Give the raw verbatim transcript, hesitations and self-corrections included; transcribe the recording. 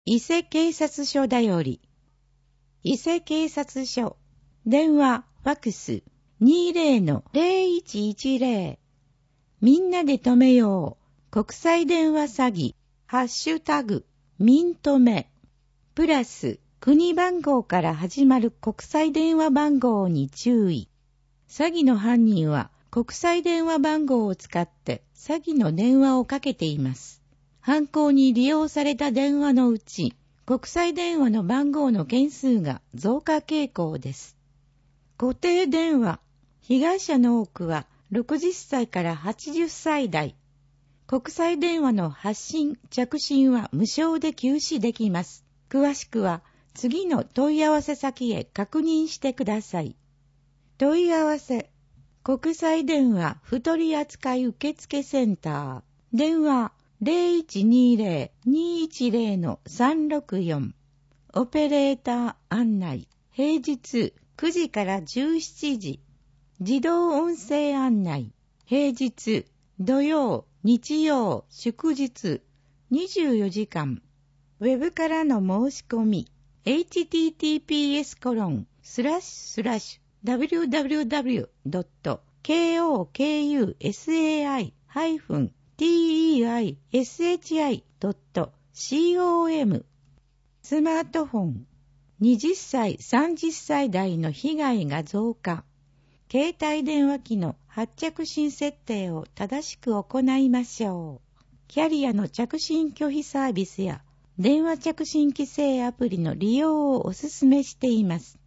伊勢警察署だより。伊勢警察署。電話、ファックス、にじゅうのゼロいちいちゼロ。みんなで止めよう。国際電話詐欺。ハッシュタグ、民止め。プラス、国番号から始まる国際電話番号に注意。詐欺の犯人は国際電話番号を使って詐欺の電話をかけています。犯行に利用された電話のうち、国際電話の番号の件数が増加傾向です。固定電話。被害者の多くはろくじゅっさいからはちじゅっさい代。国際電話の発信・着信は無償で休止できます。詳しくは次の問い合わせ先へ確認してください。問い合わせ。国際電話不取扱受付センター。電話ゼロいちにゼロ にいちゼロのさんろくよん。オペレーター案内。平日くじからじゅうしちじ。自動音声案内。平日、土曜、日曜、祝日。にじゅうよじかん。ウェブからの申し込み。エイチティーティーピーエスコロンスラッシュスラッシュダブリューダブリューダブリュードットケーオーケーユーエスエーアイハイフンティーイーアイエスエイチアイドットコム。スマートフォン。はたち、さんじゅっさい代の被害が増加。携帯電話機の発着信設定を正しく行いましょう。キャリアの着信拒否サービスや電話着信規制アプリの利用をお勧めしています。